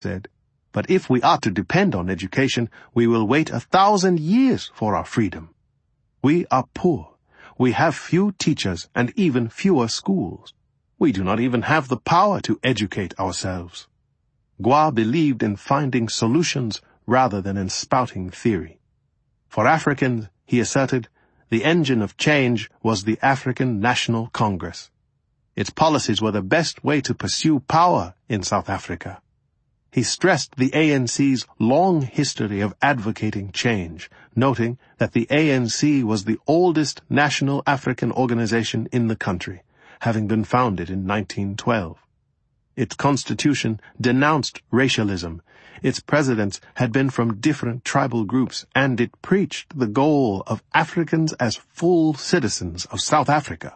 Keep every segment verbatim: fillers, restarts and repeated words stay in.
said. But if we are to depend on education, we will wait a thousand years for our freedom. We are poor. We have few teachers and even fewer schools. We do not even have the power to educate ourselves. Gua believed in finding solutions rather than in spouting theory. For Africans, he asserted, the engine of change was the African National Congress. Its policies were the best way to pursue power in South Africa. He stressed the A N C's long history of advocating change, noting that the A N C was the oldest national African organization in the country, having been founded in nineteen twelve. Its constitution denounced racialism. Its presidents had been from different tribal groups, and it preached the goal of Africans as full citizens of South Africa.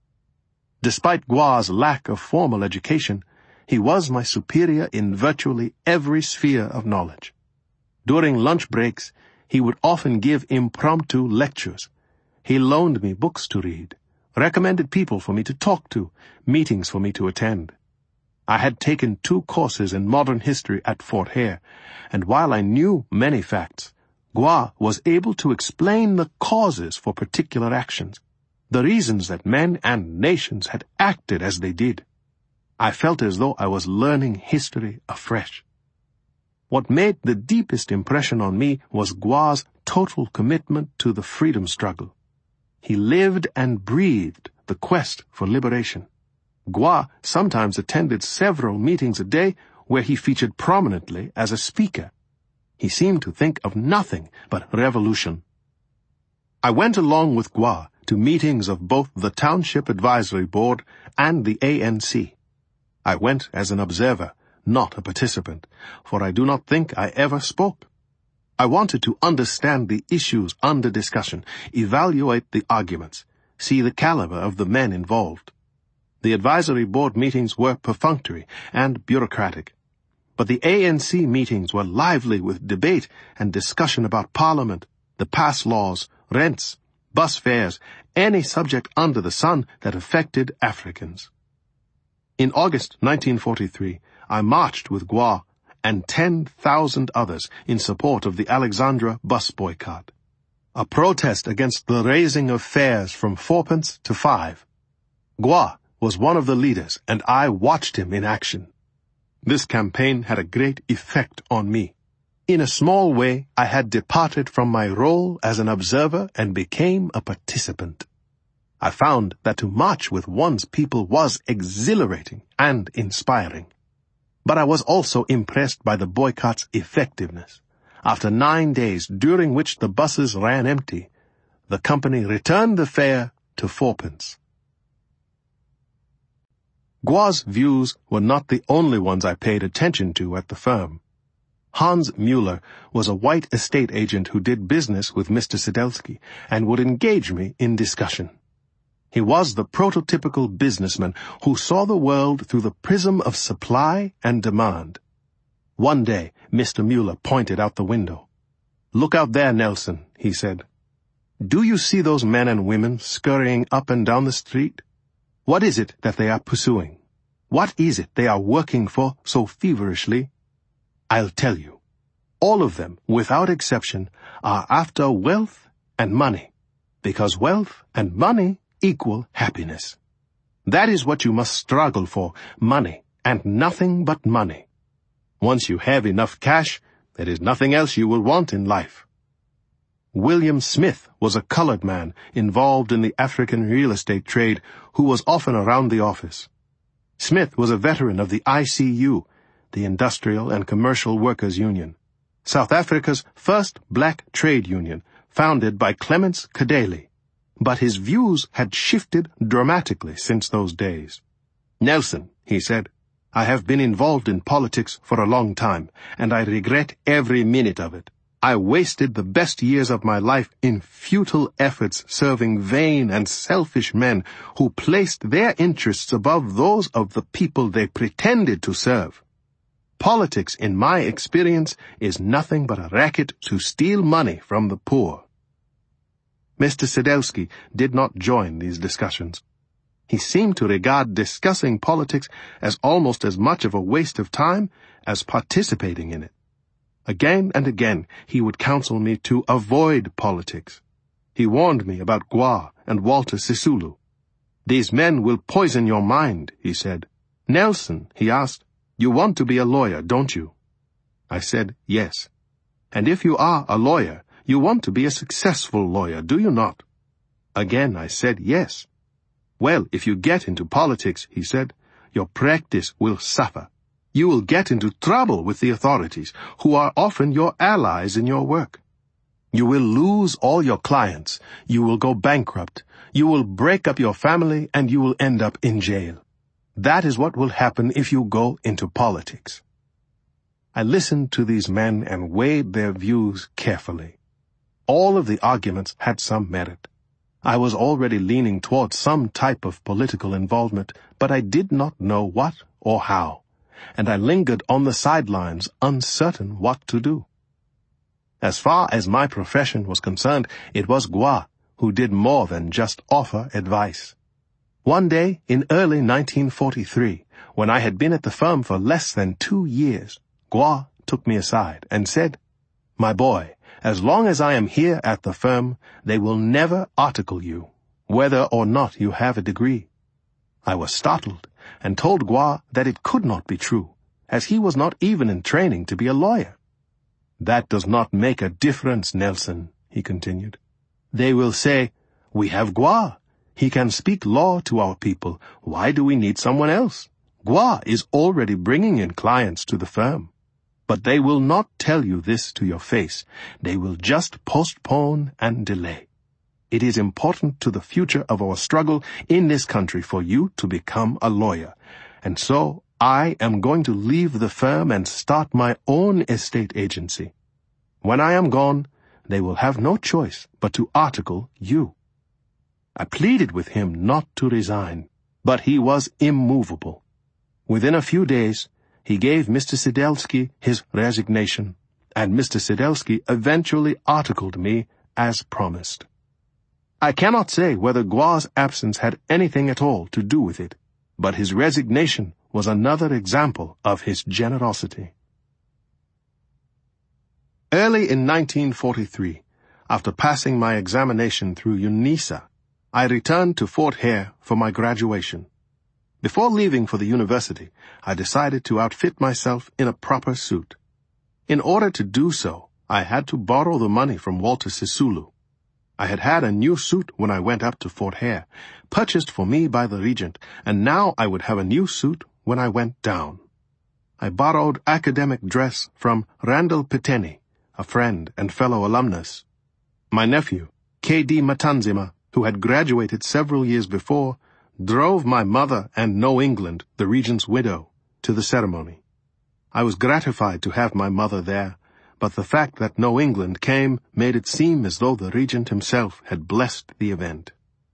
Despite Gua's lack of formal education, he was my superior in virtually every sphere of knowledge. During lunch breaks, he would often give impromptu lectures. He loaned me books to read, recommended people for me to talk to, meetings for me to attend. I had taken two courses in modern history at Fort Hare, and while I knew many facts, Gua was able to explain the causes for particular actions, the reasons that men and nations had acted as they did. I felt as though I was learning history afresh. What made the deepest impression on me was Gua's total commitment to the freedom struggle. He lived and breathed the quest for liberation. Gua sometimes attended several meetings a day where he featured prominently as a speaker. He seemed to think of nothing but revolution. I went along with Gua to meetings of both the Township Advisory Board and the A N C. I went as an observer, not a participant, for I do not think I ever spoke. I wanted to understand the issues under discussion, evaluate the arguments, see the caliber of the men involved. The advisory board meetings were perfunctory and bureaucratic, but the A N C meetings were lively with debate and discussion about Parliament, the pass laws, rents, bus fares, any subject under the sun that affected Africans. In August nineteen forty-three, I marched with Gua and ten thousand others in support of the Alexandra bus boycott, a protest against the raising of fares from fourpence to five. Gua was one of the leaders, and I watched him in action. This campaign had a great effect on me. In a small way, I had departed from my role as an observer and became a participant. I found that to march with one's people was exhilarating and inspiring. But I was also impressed by the boycott's effectiveness. After nine days, during which the buses ran empty, the company returned the fare to fourpence. Gua's views were not the only ones I paid attention to at the firm. Hans Mueller was a white estate agent who did business with Mister Sedelsky and would engage me in discussion. He was the prototypical businessman who saw the world through the prism of supply and demand. One day, Mister Mueller pointed out the window. "Look out there, Nelson," he said. "Do you see those men and women scurrying up and down the street? What is it that they are pursuing? What is it they are working for so feverishly? I'll tell you. All of them, without exception, are after wealth and money, because wealth and money equal happiness. That is what you must struggle for, money, and nothing but money. Once you have enough cash, there is nothing else you will want in life." William Smith was a colored man involved in the African real estate trade who was often around the office. Smith was a veteran of the I C U, the Industrial and Commercial Workers Union, South Africa's first black trade union, founded by Clements Kadele. But his views had shifted dramatically since those days. "Nelson," he said, "I have been involved in politics for a long time, and I regret every minute of it. I wasted the best years of my life in futile efforts serving vain and selfish men who placed their interests above those of the people they pretended to serve. Politics, in my experience, is nothing but a racket to steal money from the poor." Mister Sedelsky did not join these discussions. He seemed to regard discussing politics as almost as much of a waste of time as participating in it. Again and again, he would counsel me to avoid politics. He warned me about Gwa and Walter Sisulu. "These men will poison your mind," he said. "Nelson," he asked, "you want to be a lawyer, don't you?" I said, "Yes." "And if you are a lawyer, you want to be a successful lawyer, do you not?" Again I said, "Yes." "Well, if you get into politics," he said, "your practice will suffer. You will get into trouble with the authorities, who are often your allies in your work. You will lose all your clients, you will go bankrupt, you will break up your family, and you will end up in jail. That is what will happen if you go into politics." I listened to these men and weighed their views carefully. All of the arguments had some merit. I was already leaning towards some type of political involvement, but I did not know what or how, and I lingered on the sidelines, uncertain what to do. As far as my profession was concerned, it was Gwa who did more than just offer advice. One day in early nineteen forty-three, when I had been at the firm for less than two years, Gwa took me aside and said, "My boy, as long as I am here at the firm, they will never article you, whether or not you have a degree." I was startled and told Gwa that it could not be true, as he was not even in training to be a lawyer. "That does not make a difference, Nelson," he continued. "They will say, 'We have Gwa. He can speak law to our people. Why do we need someone else? Gwa is already bringing in clients to the firm.' But they will not tell you this to your face. They will just postpone and delay. It is important to the future of our struggle in this country for you to become a lawyer. And so I am going to leave the firm and start my own estate agency. When I am gone, they will have no choice but to article you." I pleaded with him not to resign, but he was immovable. Within a few days, he gave Mister Sidelsky his resignation, and Mister Sidelsky eventually articled me as promised. I cannot say whether Gwa's absence had anything at all to do with it, but his resignation was another example of his generosity. Early in nineteen forty-three, after passing my examination through UNISA, I returned to Fort Hare for my graduation. Before leaving for the university, I decided to outfit myself in a proper suit. In order to do so, I had to borrow the money from Walter Sisulu. I had had a new suit when I went up to Fort Hare, purchased for me by the Regent, and now I would have a new suit when I went down. I borrowed academic dress from Randall Piteni, a friend and fellow alumnus. My nephew, K D Matanzima, who had graduated several years before, drove my mother and No England, the Regent's widow, to the ceremony. I was gratified to have my mother there, but the fact that No England came made it seem as though the Regent himself had blessed the event.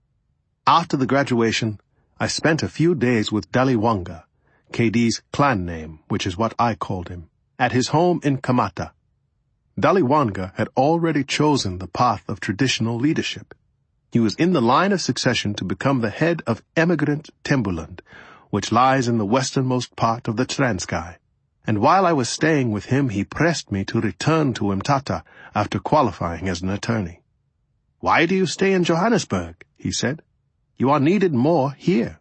After the graduation, I spent a few days with Daliwanga, K D's clan name, which is what I called him, at his home in Kamata. Daliwanga had already chosen the path of traditional leadership. He was in the line of succession to become the head of Emigrant Tembuland, which lies in the westernmost part of the Transkei. And while I was staying with him, he pressed me to return to Mthatha after qualifying as an attorney. "Why do you stay in Johannesburg?" he said. "You are needed more here."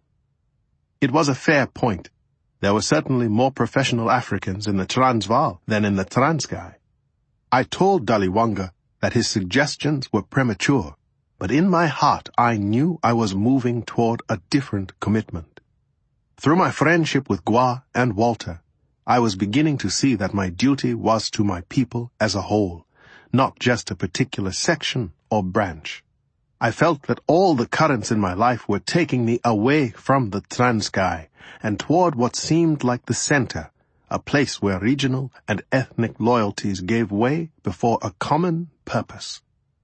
It was a fair point. There were certainly more professional Africans in the Transvaal than in the Transkei. I told Daliwanga that his suggestions were premature, but in my heart I knew I was moving toward a different commitment. Through my friendship with Gwa and Walter, I was beginning to see that my duty was to my people as a whole, not just a particular section or branch. I felt that all the currents in my life were taking me away from the Transkei and toward what seemed like the center, a place where regional and ethnic loyalties gave way before a common purpose.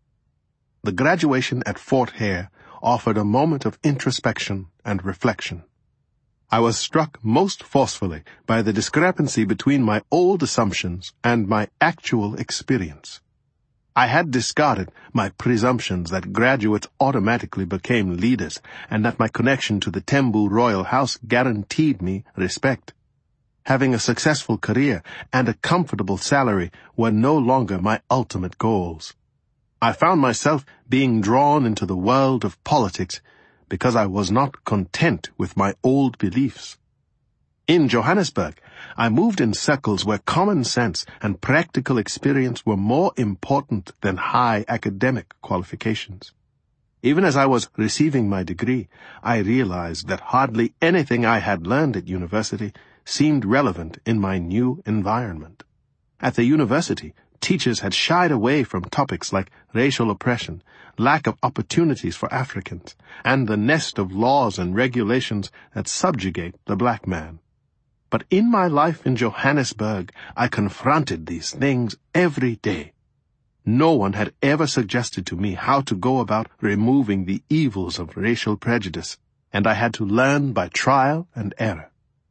The graduation at Fort Hare offered a moment of introspection and reflection. I was struck most forcefully by the discrepancy between my old assumptions and my actual experience. I had discarded my presumptions that graduates automatically became leaders and that my connection to the Tembu royal house guaranteed me respect. Having a successful career and a comfortable salary were no longer my ultimate goals. I found myself being drawn into the world of politics because I was not content with my old beliefs. In Johannesburg, I moved in circles where common sense and practical experience were more important than high academic qualifications. Even as I was receiving my degree, I realized that hardly anything I had learned at university seemed relevant in my new environment. At the university, teachers had shied away from topics like racial oppression, lack of opportunities for Africans, and the nest of laws and regulations that subjugate the black man. But in my life in Johannesburg, I confronted these things every day. No one had ever suggested to me how to go about removing the evils of racial prejudice, and I had to learn by trial and error.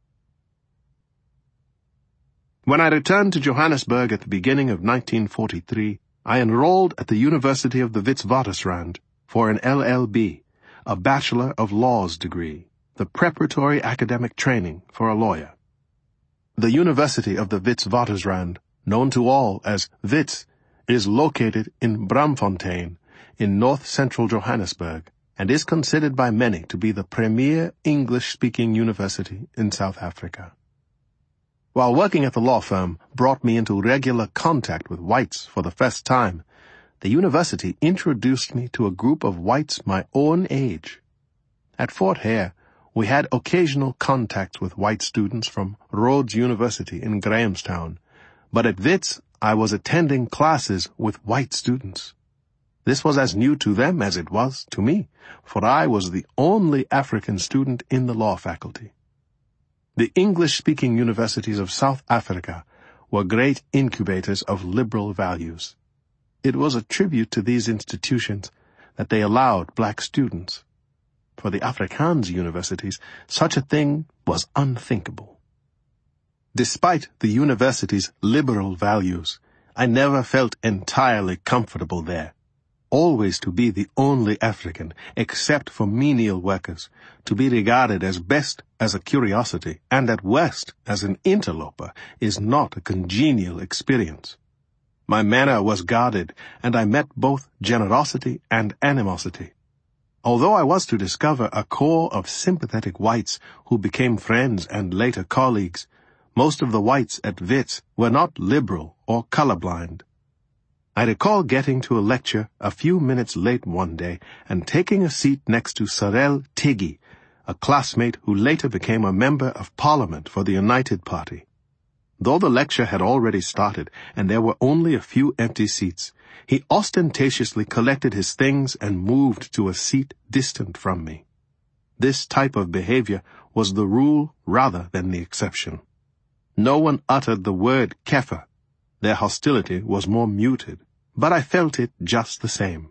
When I returned to Johannesburg at the beginning of nineteen forty-three, I enrolled at the University of the Witwatersrand for an L L B, a Bachelor of Laws degree, the preparatory academic training for a lawyer. The University of the Witwatersrand, known to all as Wits, is located in Braamfontein in north-central Johannesburg and is considered by many to be the premier English-speaking university in South Africa. While working at the law firm brought me into regular contact with whites for the first time, the university introduced me to a group of whites my own age. At Fort Hare, we had occasional contacts with white students from Rhodes University in Grahamstown, but at Wits I was attending classes with white students. This was as new to them as it was to me, for I was the only African student in the law faculty. The English-speaking universities of South Africa were great incubators of liberal values. It was a tribute to these institutions that they allowed black students. For the Afrikaans universities, such a thing was unthinkable. Despite the university's liberal values, I never felt entirely comfortable there. Always to be the only African, except for menial workers, to be regarded as best as a curiosity, and at worst as an interloper, is not a congenial experience. My manner was guarded, and I met both generosity and animosity. Although I was to discover a core of sympathetic whites who became friends and later colleagues, most of the whites at Wits were not liberal or colorblind. I recall getting to a lecture a few minutes late one day and taking a seat next to Sarel Tiggy, a classmate who later became a member of Parliament for the United Party. Though the lecture had already started and there were only a few empty seats, he ostentatiously collected his things and moved to a seat distant from me. This type of behavior was the rule rather than the exception. No one uttered the word kefir. Their hostility was more muted, but I felt it just the same.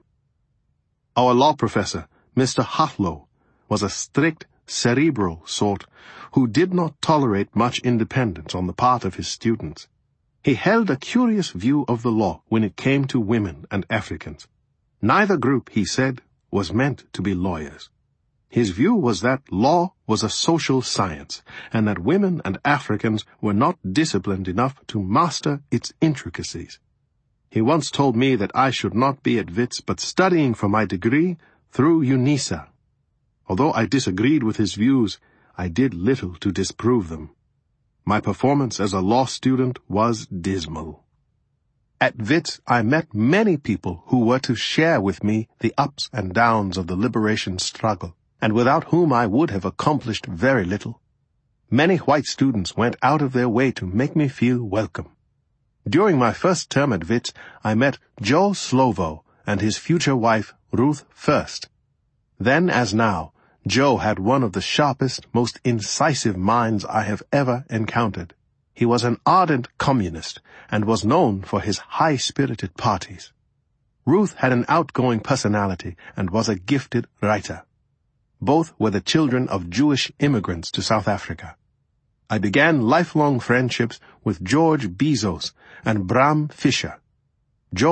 Our law professor, Mister Hatlow, was a strict, cerebral sort who did not tolerate much independence on the part of his students. He held a curious view of the law when it came to women and Africans. Neither group, he said, was meant to be lawyers. His view was that law was a social science, and that women and Africans were not disciplined enough to master its intricacies. He once told me that I should not be at Wits but studying for my degree through UNISA. Although I disagreed with his views, I did little to disprove them. My performance as a law student was dismal. At Wits, I met many people who were to share with me the ups and downs of the liberation struggle, and without whom I would have accomplished very little. Many white students went out of their way to make me feel welcome. During my first term at Wits, I met Joe Slovo and his future wife, Ruth First. Then as now, Joe had one of the sharpest, most incisive minds I have ever encountered. He was an ardent communist and was known for his high-spirited parties. Ruth had an outgoing personality and was a gifted writer. Both were the children of Jewish immigrants to South Africa. I began lifelong friendships with George Bezos and Bram Fischer. George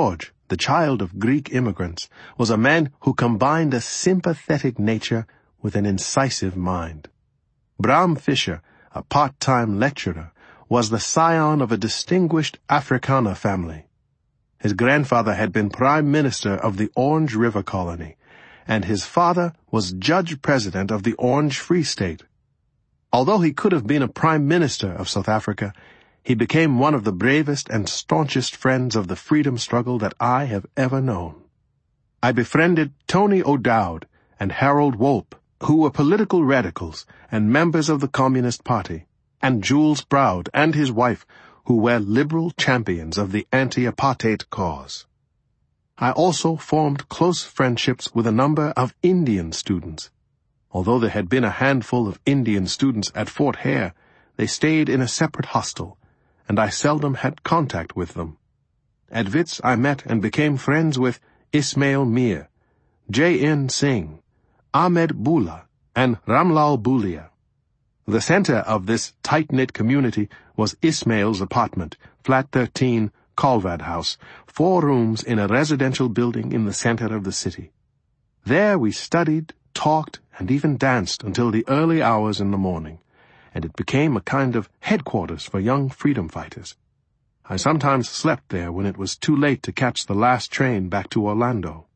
the child of Greek immigrants, was a man who combined a sympathetic nature with an incisive mind. Bram Fischer, a part-time lecturer, was the scion of a distinguished Afrikaner family. His grandfather had been Prime Minister of the Orange River Colony, and his father was Judge President of the Orange Free State. Although he could have been a Prime Minister of South Africa, he became one of the bravest and staunchest friends of the freedom struggle that I have ever known. I befriended Tony O'Dowd and Harold Wolpe, who were political radicals and members of the Communist Party, and Jules Browd and his wife, who were liberal champions of the anti-apartheid cause. I also formed close friendships with a number of Indian students. Although there had been a handful of Indian students at Fort Hare, they stayed in a separate hostel, and I seldom had contact with them. At Wits I met and became friends with Ismail Mir, J N Singh, Ahmed Bula, and Ramlal Bhulia. The center of this tight-knit community was Ismail's apartment, flat thirteen, Colvad House, four rooms in a residential building in the center of the city. There we studied, talked, and even danced until the early hours in the morning, and it became a kind of headquarters for young freedom fighters. I sometimes slept there when it was too late to catch the last train back to Orlando.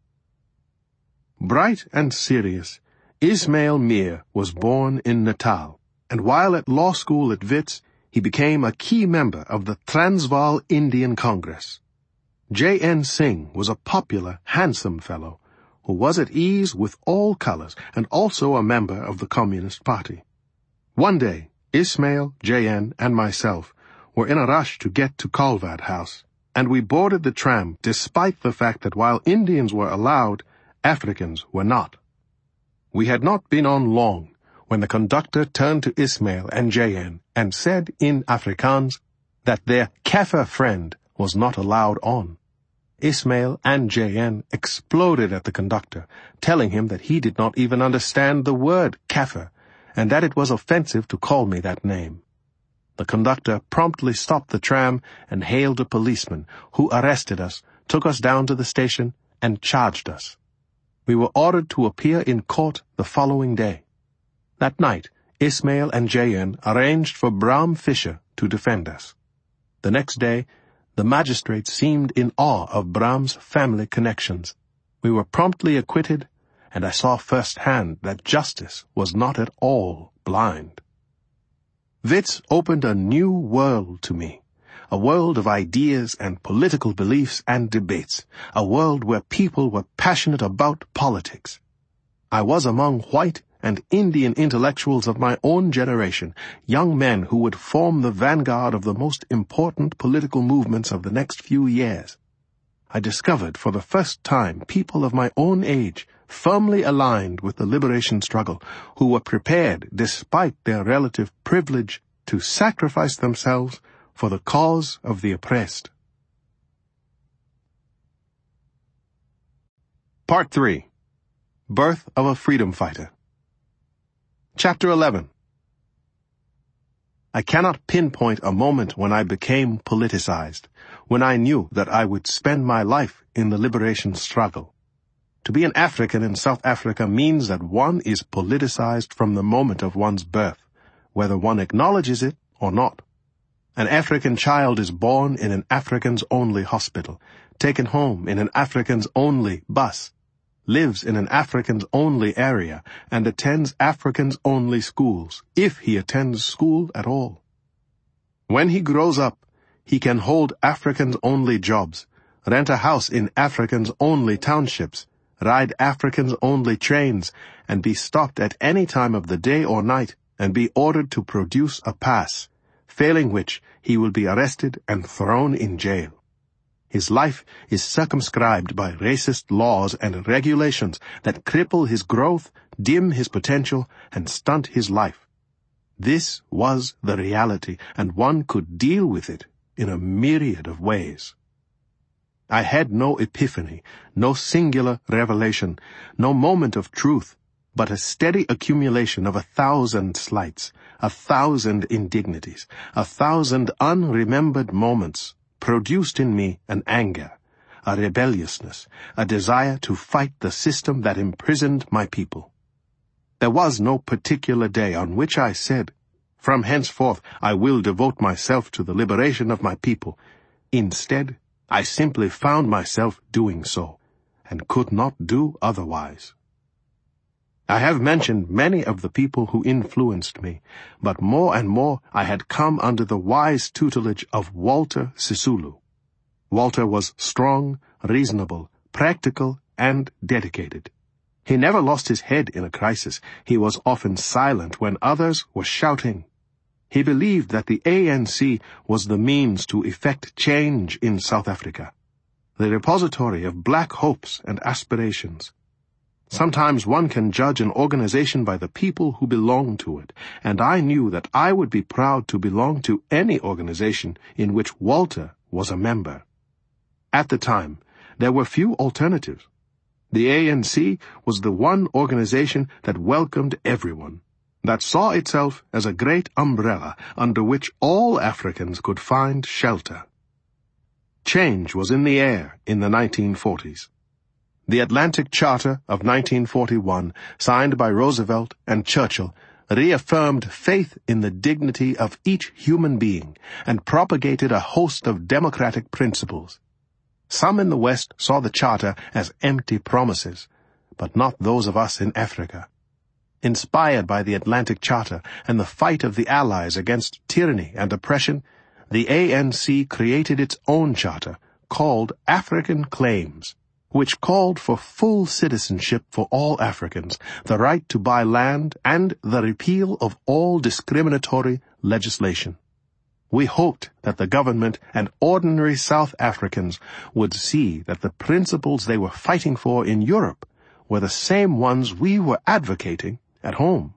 Bright and serious, Ismail Mir was born in Natal, and while at law school at Wits, he became a key member of the Transvaal Indian Congress. J N Singh was a popular, handsome fellow who was at ease with all colors and also a member of the Communist Party. One day, Ismail, J N, and myself were in a rush to get to Colvad House, and we boarded the tram despite the fact that while Indians were allowed, Africans were not. We had not been on long when the conductor turned to Ismail and J N and said in Afrikaans that their Kaffir friend was not allowed on. Ismail and J N exploded at the conductor, telling him that he did not even understand the word Kaffir, and that it was offensive to call me that name. The conductor promptly stopped the tram and hailed a policeman, who arrested us, took us down to the station, and charged us. We were ordered to appear in court the following day. That night, Ismail and J N arranged for Bram Fischer to defend us. The next day, the magistrate seemed in awe of Bram's family connections. We were promptly acquitted, and I saw firsthand that justice was not at all blind. Wits opened a new world to me, a world of ideas and political beliefs and debates, a world where people were passionate about politics. I was among white and Indian intellectuals of my own generation, young men who would form the vanguard of the most important political movements of the next few years. I discovered for the first time people of my own age, firmly aligned with the liberation struggle, who were prepared, despite their relative privilege, to sacrifice themselves for the cause of the oppressed. Part three. Birth of a Freedom Fighter. Chapter eleven. I cannot pinpoint a moment when I became politicized, when I knew that I would spend my life in the liberation struggle. To be an African in South Africa means that one is politicized from the moment of one's birth, whether one acknowledges it or not. An African child is born in an Africans-only hospital, taken home in an Africans-only bus, lives in an Africans-only area, and attends Africans-only schools, if he attends school at all. When he grows up, he can hold Africans-only jobs, rent a house in Africans-only townships, ride Africans-only trains, and be stopped at any time of the day or night and be ordered to produce a pass, failing which he will be arrested and thrown in jail. His life is circumscribed by racist laws and regulations that cripple his growth, dim his potential, and stunt his life. This was the reality, and one could deal with it in a myriad of ways. I had no epiphany, no singular revelation, no moment of truth, but a steady accumulation of a thousand slights, a thousand indignities, a thousand unremembered moments, produced in me an anger, a rebelliousness, a desire to fight the system that imprisoned my people. There was no particular day on which I said, "From henceforth I will devote myself to the liberation of my people." Instead, I simply found myself doing so, and could not do otherwise. I have mentioned many of the people who influenced me, but more and more I had come under the wise tutelage of Walter Sisulu. Walter was strong, reasonable, practical, and dedicated. He never lost his head in a crisis. He was often silent when others were shouting. He believed that the A N C was the means to effect change in South Africa, the repository of black hopes and aspirations. Sometimes one can judge an organization by the people who belong to it, and I knew that I would be proud to belong to any organization in which Walter was a member. At the time, there were few alternatives. The A N C was the one organization that welcomed everyone, that saw itself as a great umbrella under which all Africans could find shelter. Change was in the air in the nineteen forties. The Atlantic Charter of nineteen forty-one, signed by Roosevelt and Churchill, reaffirmed faith in the dignity of each human being and propagated a host of democratic principles. Some in the West saw the Charter as empty promises, but not those of us in Africa. Inspired by the Atlantic Charter and the fight of the Allies against tyranny and oppression, the A N C created its own charter, called African Claims, which called for full citizenship for all Africans, the right to buy land, and the repeal of all discriminatory legislation. We hoped that the government and ordinary South Africans would see that the principles they were fighting for in Europe were the same ones we were advocating at home.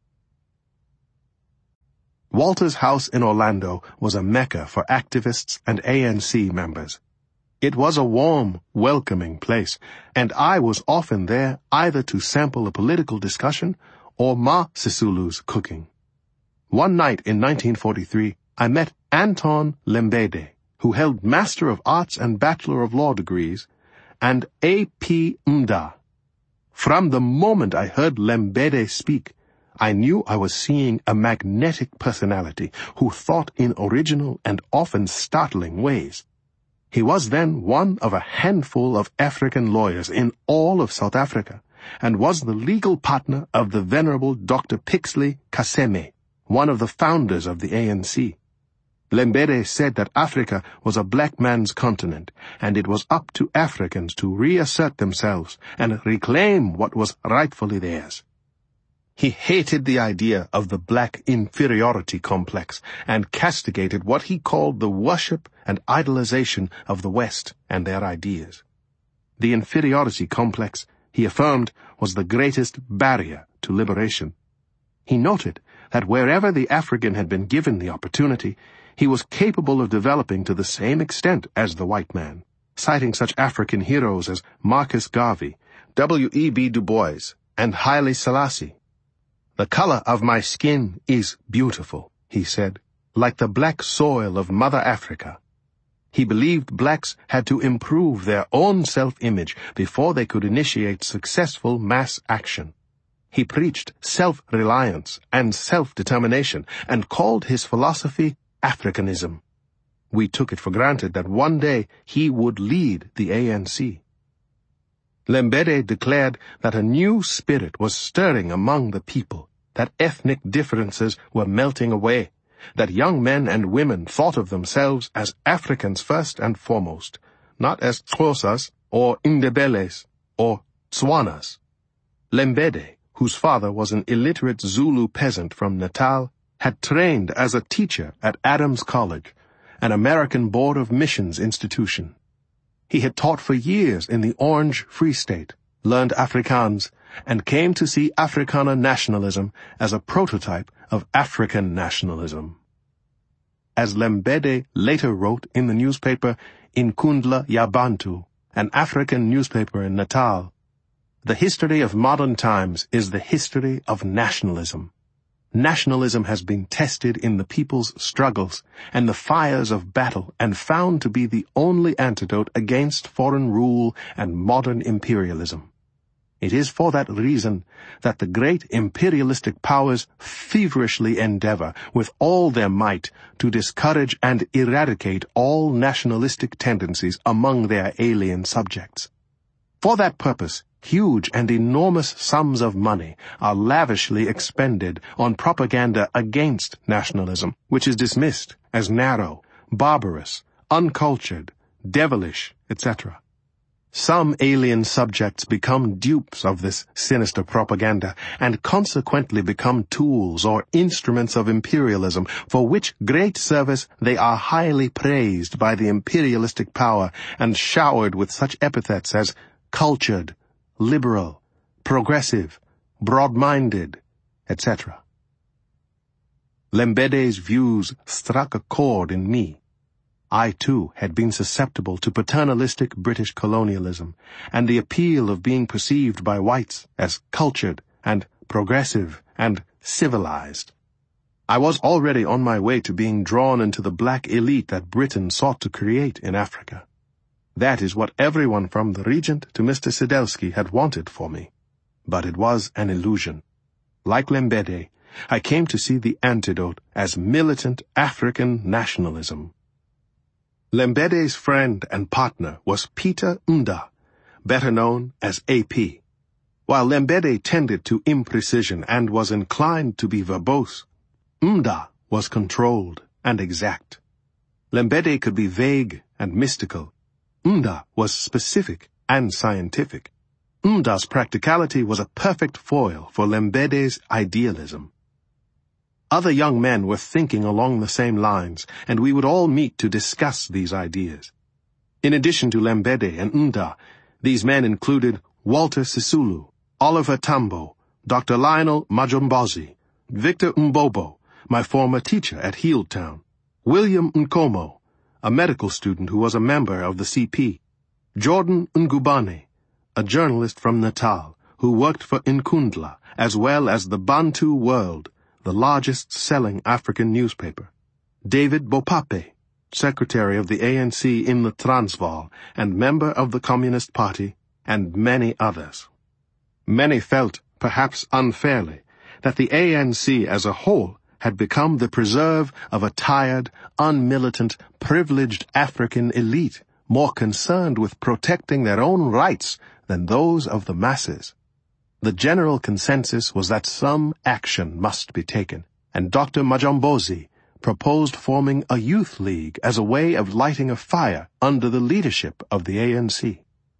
Walter's house in Orlando was a mecca for activists and A N C members. It was a warm, welcoming place, and I was often there either to sample a political discussion or Ma Sisulu's cooking. One night in nineteen forty-three, I met Anton Lembede, who held Master of Arts and Bachelor of Law degrees, and A P Mda. From the moment I heard Lembede speak, I knew I was seeing a magnetic personality who thought in original and often startling ways. He was then one of a handful of African lawyers in all of South Africa, and was the legal partner of the venerable Doctor Pixley Kaseme, one of the founders of the A N C. Lembede said that Africa was a black man's continent, and it was up to Africans to reassert themselves and reclaim what was rightfully theirs. He hated the idea of the black inferiority complex and castigated what he called the worship and idolization of the West and their ideas. The inferiority complex, he affirmed, was the greatest barrier to liberation. He noted that wherever the African had been given the opportunity, he was capable of developing to the same extent as the white man, citing such African heroes as Marcus Garvey, W E B Du Bois, and Haile Selassie. "The color of my skin is beautiful," he said, "like the black soil of Mother Africa." He believed blacks had to improve their own self-image before they could initiate successful mass action. He preached self-reliance and self-determination and called his philosophy Africanism. We took it for granted that one day he would lead the A N C. Lembede declared that a new spirit was stirring among the people, that ethnic differences were melting away, that young men and women thought of themselves as Africans first and foremost, not as Xhosas or Indebeles or Tswanas. Lembede, whose father was an illiterate Zulu peasant from Natal, had trained as a teacher at Adams College, an American Board of Missions institution. He had taught for years in the Orange Free State, learned Afrikaans, and came to see Afrikaner nationalism as a prototype of African nationalism. As Lembede later wrote in the newspaper Inkundla Yabantu, an African newspaper in Natal, "The history of modern times is the history of nationalism. nationalism has been tested in the people's struggles and the fires of battle and found to be the only antidote against foreign rule and modern imperialism. It is for that reason that the great imperialistic powers feverishly endeavor with all their might to discourage and eradicate all nationalistic tendencies among their alien subjects. For that purpose, huge and enormous sums of money are lavishly expended on propaganda against nationalism, which is dismissed as narrow, barbarous, uncultured, devilish, et cetera. Some alien subjects become dupes of this sinister propaganda and consequently become tools or instruments of imperialism, for which great service they are highly praised by the imperialistic power and showered with such epithets as cultured, liberal, progressive, broad-minded, et cetera. Lembede's views struck a chord in me. I, too, had been susceptible to paternalistic British colonialism and the appeal of being perceived by whites as cultured and progressive and civilized. I was already on my way to being drawn into the black elite that Britain sought to create in Africa. That is what everyone from the Regent to Mister Sidelsky had wanted for me. But it was an illusion. Like Lembede, I came to see the antidote as militant African nationalism. Lembede's friend and partner was Peter Mda, better known as A P. While Lembede tended to imprecision and was inclined to be verbose, Mda was controlled and exact. Lembede could be vague and mystical. Mda was specific and scientific. Mda's practicality was a perfect foil for Lembede's idealism. Other young men were thinking along the same lines, and we would all meet to discuss these ideas. In addition to Lembede and Mda, these men included Walter Sisulu, Oliver Tambo, Doctor Lionel Majombozi, Victor Mbobo, my former teacher at Healdtown, William Nkomo, a medical student who was a member of the C P, Jordan Ngubane, a journalist from Natal who worked for Nkundla, as well as the Bantu World, the largest-selling African newspaper, David Bopape, secretary of the A N C in the Transvaal and member of the Communist Party, and many others. Many felt, perhaps unfairly, that the A N C as a whole had become the preserve of a tired, unmilitant, privileged African elite, more concerned with protecting their own rights than those of the masses. The general consensus was that some action must be taken, and Doctor Majombozi proposed forming a youth league as a way of lighting a fire under the leadership of the A N C.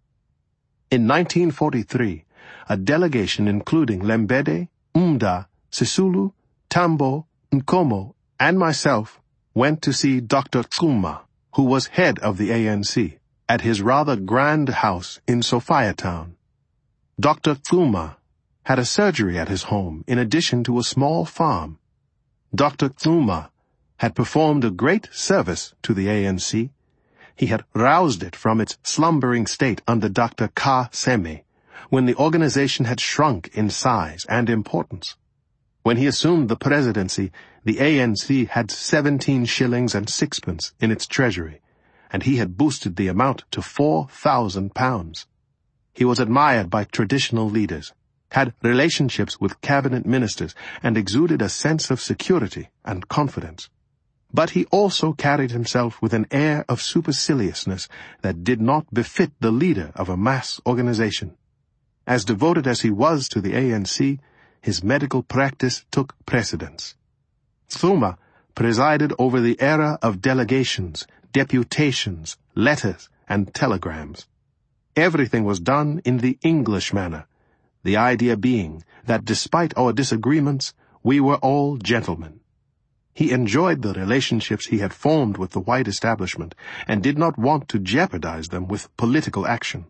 In nineteen forty-three, a delegation including Lembede, Mda, Sisulu, Tambo, Nkomo, and myself went to see Doctor Tsuma, who was head of the A N C, at his rather grand house in Sophiatown. Doctor Tsuma had a surgery at his home in addition to a small farm. Doctor Tsuma had performed a great service to the A N C. He had roused it from its slumbering state under Doctor Ka Seme, when the organization had shrunk in size and importance. When he assumed the presidency, the A N C had seventeen shillings and sixpence in its treasury, and he had boosted the amount to four thousand pounds. He was admired by traditional leaders, had relationships with cabinet ministers, and exuded a sense of security and confidence. But he also carried himself with an air of superciliousness that did not befit the leader of a mass organization. As devoted as he was to the A N C, his medical practice took precedence. Tsuma presided over the era of delegations, deputations, letters, and telegrams. Everything was done in the English manner, the idea being that despite our disagreements, we were all gentlemen. He enjoyed the relationships he had formed with the white establishment and did not want to jeopardize them with political action.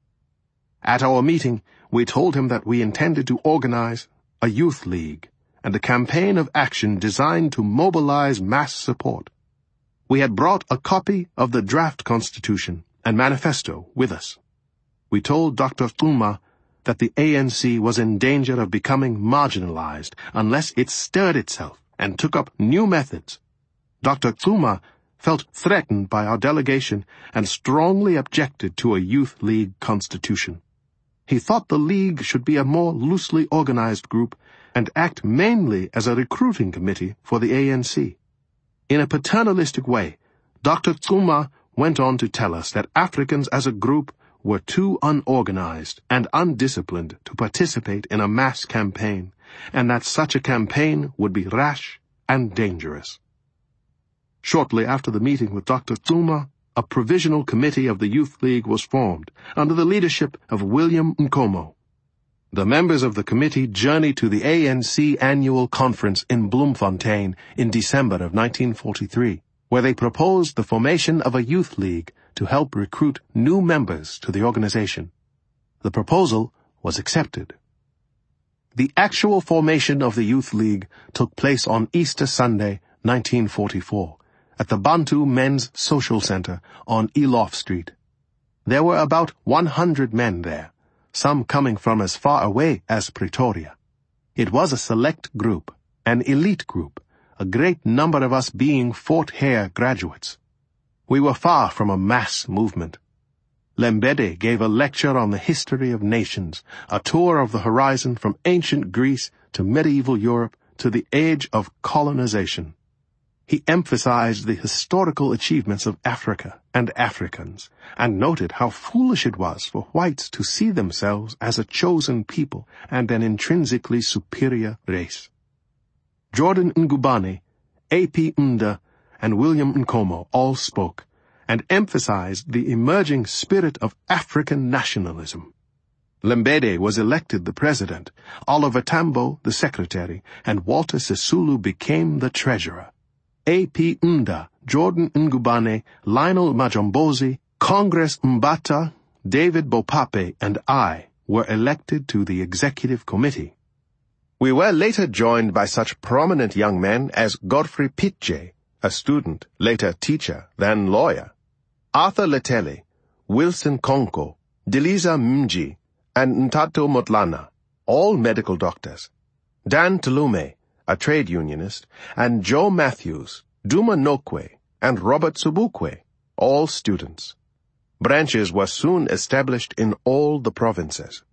At our meeting, we told him that we intended to organize a youth league and a campaign of action designed to mobilize mass support. We had brought a copy of the draft constitution and manifesto with us. We told Doctor Tsuma that the A N C was in danger of becoming marginalized unless it stirred itself and took up new methods. Doctor Xuma felt threatened by our delegation and strongly objected to a youth league constitution. He thought the league should be a more loosely organized group and act mainly as a recruiting committee for the A N C. In a paternalistic way, Doctor Xuma went on to tell us that Africans as a group were too unorganized and undisciplined to participate in a mass campaign, and that such a campaign would be rash and dangerous. Shortly after the meeting with Doctor Xuma, a provisional committee of the Youth League was formed under the leadership of William Nkomo. The members of the committee journeyed to the A N C annual conference in Bloemfontein in December of nineteen forty-three, where they proposed the formation of a youth league to help recruit new members to the organization. The proposal was accepted. The actual formation of the Youth League took place on Easter Sunday, nineteen forty-four, at the Bantu Men's Social Center on Eloff Street. There were about one hundred men there, some coming from as far away as Pretoria. It was a select group, an elite group, a great number of us being Fort Hare graduates. We were far from a mass movement. Lembede gave a lecture on the history of nations, a tour of the horizon from ancient Greece to medieval Europe to the age of colonization. He emphasized the historical achievements of Africa and Africans, and noted how foolish it was for whites to see themselves as a chosen people and an intrinsically superior race. Jordan Ngubane, A P Mda, and William Nkomo all spoke, and emphasized the emerging spirit of African nationalism. Lembede was elected the president, Oliver Tambo the secretary, and Walter Sisulu became the treasurer. A P Mda, Jordan Ngubane, Lionel Majombozi, Congress Mbata, David Bopape, and I were elected to the executive committee. We were later joined by such prominent young men as Godfrey Pitje, a student, later teacher, then lawyer, Arthur Letele, Wilson Konko, Deliza Mji, and Ntato Motlana, all medical doctors, Dan Tulume, a trade unionist, and Joe Matthews, Duma Nokwe, and Robert Subukwe, all students. Branches were soon established in all the provinces.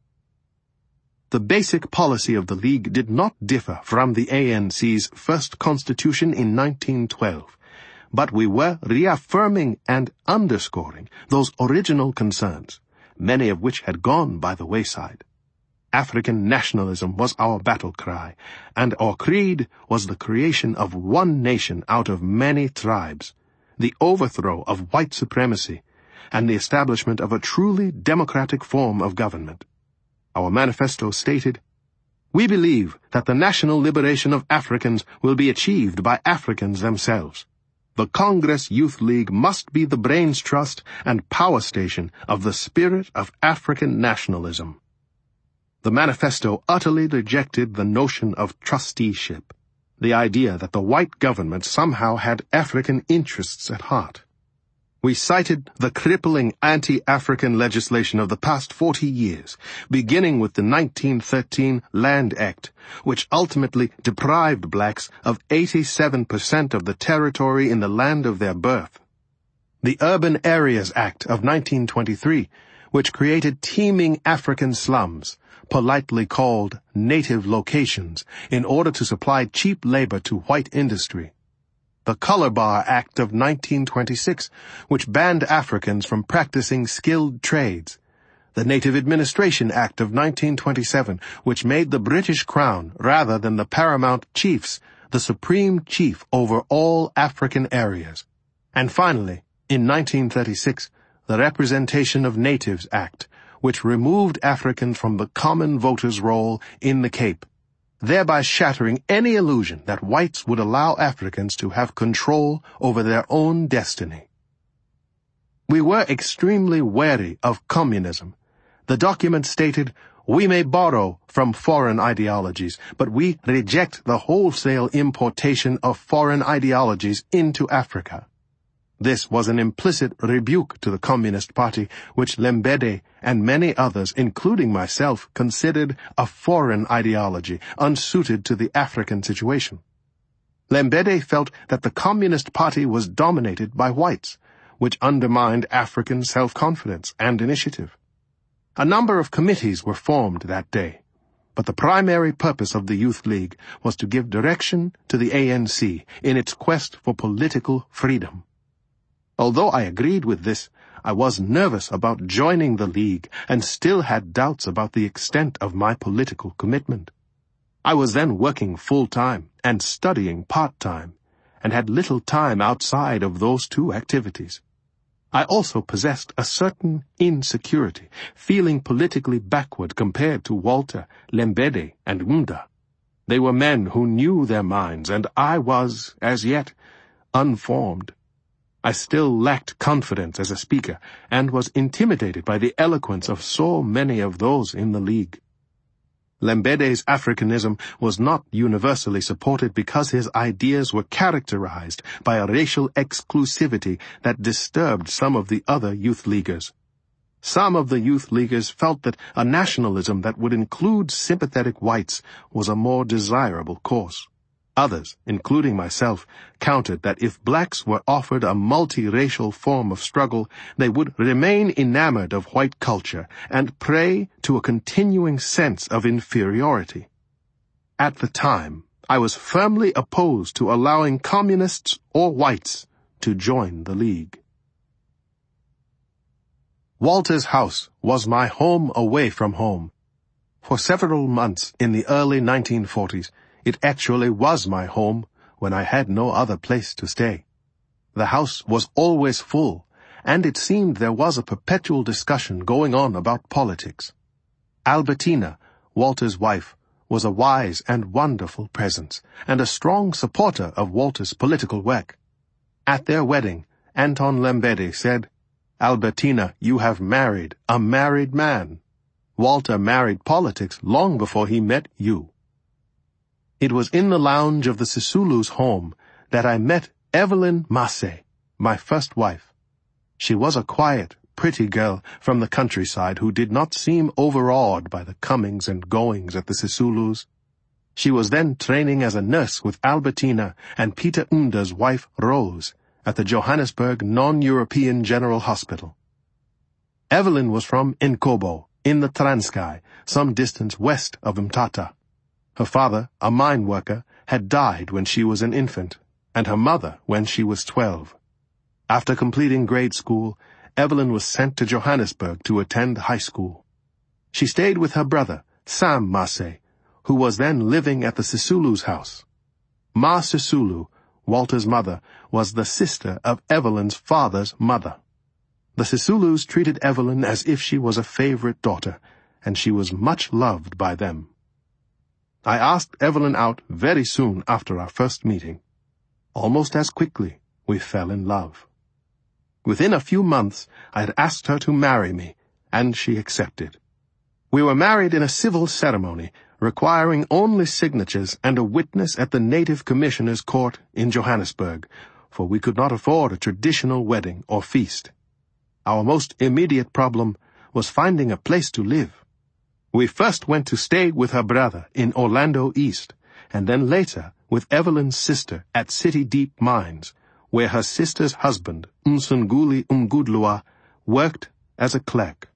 The basic policy of the League did not differ from the A N C's first constitution in nineteen twelve, but we were reaffirming and underscoring those original concerns, many of which had gone by the wayside. African nationalism was our battle cry, and our creed was the creation of one nation out of many tribes, the overthrow of white supremacy, and the establishment of a truly democratic form of government. Our manifesto stated, "We believe that the national liberation of Africans will be achieved by Africans themselves. The Congress Youth League must be the brains trust and power station of the spirit of African nationalism." The manifesto utterly rejected the notion of trusteeship, the idea that the white government somehow had African interests at heart. We cited the crippling anti-African legislation of the past forty years, beginning with the nineteen thirteen Land Act, which ultimately deprived blacks of eighty-seven percent of the territory in the land of their birth. The Urban Areas Act of nineteen twenty-three, which created teeming African slums, politely called native locations, in order to supply cheap labor to white industry. The Color Bar Act of nineteen twenty-six, which banned Africans from practicing skilled trades. The Native Administration Act of nineteen twenty-seven, which made the British Crown, rather than the paramount chiefs, the supreme chief over all African areas. And finally, in nineteen thirty-six, the Representation of Natives Act, which removed Africans from the common voters' roll in the Cape, thereby shattering any illusion that whites would allow Africans to have control over their own destiny. We were extremely wary of communism. The document stated, "We may borrow from foreign ideologies, but we reject the wholesale importation of foreign ideologies into Africa." This was an implicit rebuke to the Communist Party, which Lembede and many others, including myself, considered a foreign ideology, unsuited to the African situation. Lembede felt that the Communist Party was dominated by whites, which undermined African self-confidence and initiative. A number of committees were formed that day, but the primary purpose of the Youth League was to give direction to the A N C in its quest for political freedom. Although I agreed with this, I was nervous about joining the League and still had doubts about the extent of my political commitment. I was then working full-time and studying part-time, and had little time outside of those two activities. I also possessed a certain insecurity, feeling politically backward compared to Walter, Lembede, and Mda. They were men who knew their minds, and I was, as yet, unformed. I still lacked confidence as a speaker, and was intimidated by the eloquence of so many of those in the League. Lembede's Africanism was not universally supported because his ideas were characterized by a racial exclusivity that disturbed some of the other Youth Leaguers. Some of the Youth Leaguers felt that a nationalism that would include sympathetic whites was a more desirable course. Others, including myself, countered that if blacks were offered a multiracial form of struggle, they would remain enamored of white culture and prey to a continuing sense of inferiority. At the time, I was firmly opposed to allowing communists or whites to join the League. Walter's house was my home away from home. For several months in the early nineteen forties, it actually was my home when I had no other place to stay. The house was always full, and it seemed there was a perpetual discussion going on about politics. Albertina, Walter's wife, was a wise and wonderful presence, and a strong supporter of Walter's political work. At their wedding, Anton Lembede said, "Albertina, you have married a married man. Walter married politics long before he met you." It was in the lounge of the Sisulu's home that I met Evelyn Masse, my first wife. She was a quiet, pretty girl from the countryside who did not seem overawed by the comings and goings at the Sisulu's. She was then training as a nurse with Albertina and Peter Mda's wife Rose at the Johannesburg Non-European General Hospital. Evelyn was from Nkobo, in the Transkei, some distance west of Mthatha. Her father, a mine worker, had died when she was an infant, and her mother when she was twelve. After completing grade school, Evelyn was sent to Johannesburg to attend high school. She stayed with her brother, Sam Masse, who was then living at the Sisulu's house. Ma Sisulu, Walter's mother, was the sister of Evelyn's father's mother. The Sisulu's treated Evelyn as if she was a favorite daughter, and she was much loved by them. I asked Evelyn out very soon after our first meeting. Almost as quickly, we fell in love. Within a few months, I had asked her to marry me, and she accepted. We were married in a civil ceremony, requiring only signatures and a witness at the Native Commissioner's Court in Johannesburg, for we could not afford a traditional wedding or feast. Our most immediate problem was finding a place to live. We first went to stay with her brother in Orlando East, and then later with Evelyn's sister at City Deep Mines, where her sister's husband, Msunguli Umgudlua, worked as a clerk.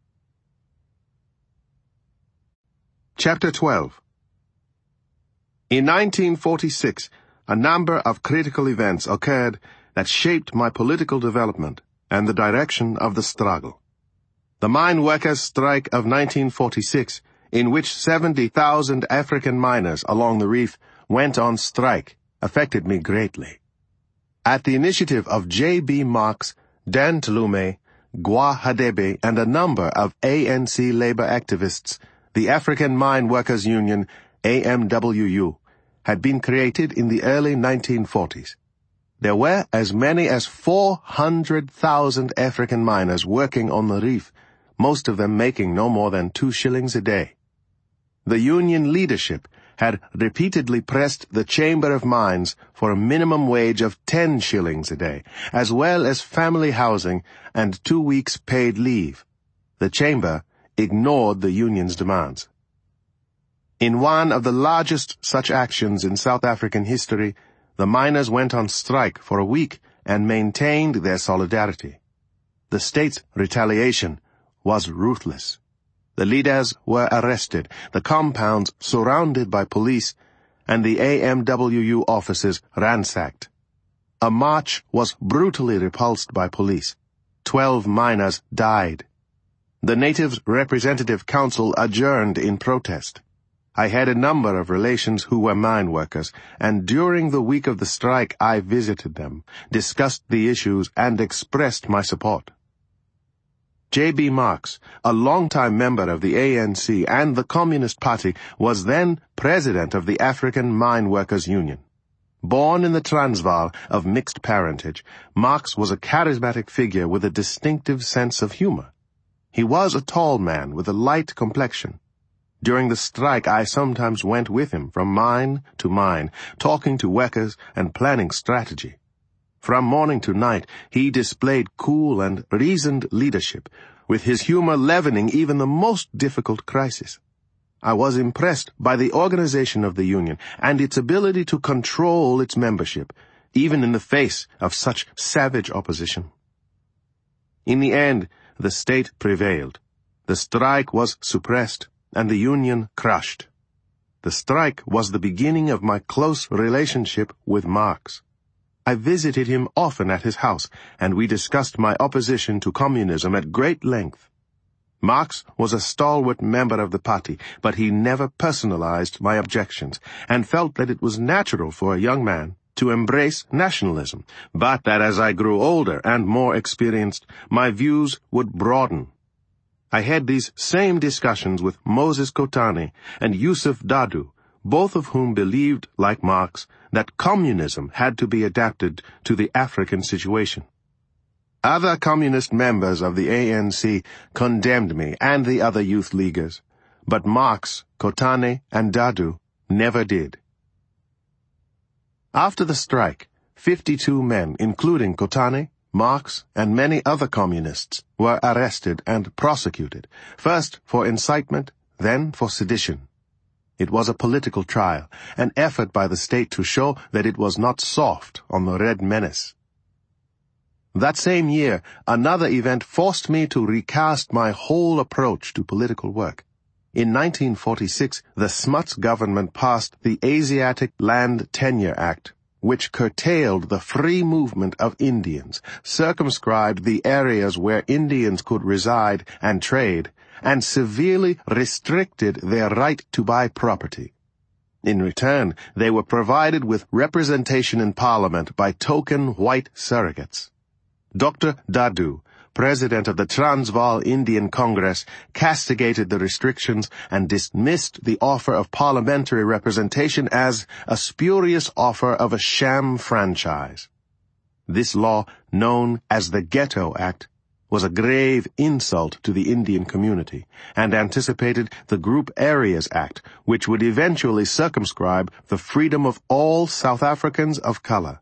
Chapter twelve. In nineteen forty-six, a number of critical events occurred that shaped my political development and the direction of the struggle. The mine workers' strike of nineteen forty-six, in which seventy thousand African miners along the reef went on strike, affected me greatly. At the initiative of J B Marks, Dan Tlume, Gwa Hadebe, and a number of A N C labor activists, the African Mine Workers Union, A M W U, had been created in the early nineteen forties. There were as many as four hundred thousand African miners working on the reef, most of them making no more than two shillings a day. The union leadership had repeatedly pressed the Chamber of Mines for a minimum wage of ten shillings a day, as well as family housing and two weeks' paid leave. The Chamber ignored the union's demands. In one of the largest such actions in South African history, the miners went on strike for a week and maintained their solidarity. The state's retaliation was ruthless. The leaders were arrested, the compounds surrounded by police, and the A M W U offices ransacked. A march was brutally repulsed by police. Twelve miners died. The Natives' Representative Council adjourned in protest. I had a number of relations who were mine workers, and during the week of the strike I visited them, discussed the issues, and expressed my support. J B Marks, a longtime member of the A N C and the Communist Party, was then president of the African Mine Workers Union. Born in the Transvaal of mixed parentage, Marks was a charismatic figure with a distinctive sense of humor. He was a tall man with a light complexion. During the strike, I sometimes went with him from mine to mine, talking to workers and planning strategy. From morning to night, he displayed cool and reasoned leadership, with his humor leavening even the most difficult crisis. I was impressed by the organization of the union and its ability to control its membership, even in the face of such savage opposition. In the end, the state prevailed. The strike was suppressed, and the union crushed. The strike was the beginning of my close relationship with Marks. I visited him often at his house, and we discussed my opposition to communism at great length. Marks was a stalwart member of the party, but he never personalized my objections, and felt that it was natural for a young man to embrace nationalism, but that as I grew older and more experienced, my views would broaden. I had these same discussions with Moses Kotane and Yusuf Dadoo, both of whom believed, like Marx, that communism had to be adapted to the African situation. Other communist members of the A N C condemned me and the other youth leaguers, but Marx, Kotane, and Dadoo never did. After the strike, fifty-two men, including Kotane, Marx, and many other communists, were arrested and prosecuted, first for incitement, then for sedition. It was a political trial, an effort by the state to show that it was not soft on the Red Menace. That same year, another event forced me to recast my whole approach to political work. In nineteen forty-six, the Smuts government passed the Asiatic Land Tenure Act, which curtailed the free movement of Indians, circumscribed the areas where Indians could reside and trade, and severely restricted their right to buy property. In return, they were provided with representation in Parliament by token white surrogates. Doctor Dadoo, president of the Transvaal Indian Congress, castigated the restrictions and dismissed the offer of parliamentary representation as a spurious offer of a sham franchise. This law, known as the Ghetto Act, was a grave insult to the Indian community, and anticipated the Group Areas Act, which would eventually circumscribe the freedom of all South Africans of color.